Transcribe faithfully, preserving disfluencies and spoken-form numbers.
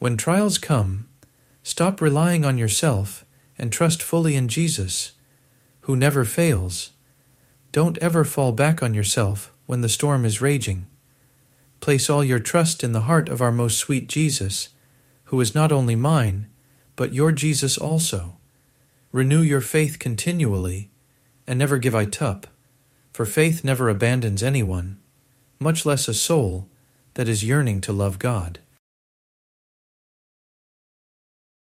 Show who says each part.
Speaker 1: When trials come, stop relying on yourself and trust fully in Jesus, who never fails. Don't ever fall back on yourself when the storm is raging. Place all your trust in the heart of our most sweet Jesus, who is not only mine, but your Jesus also. Renew your faith continually, and never give it up, for faith never abandons anyone, much less a soul that is yearning to love God.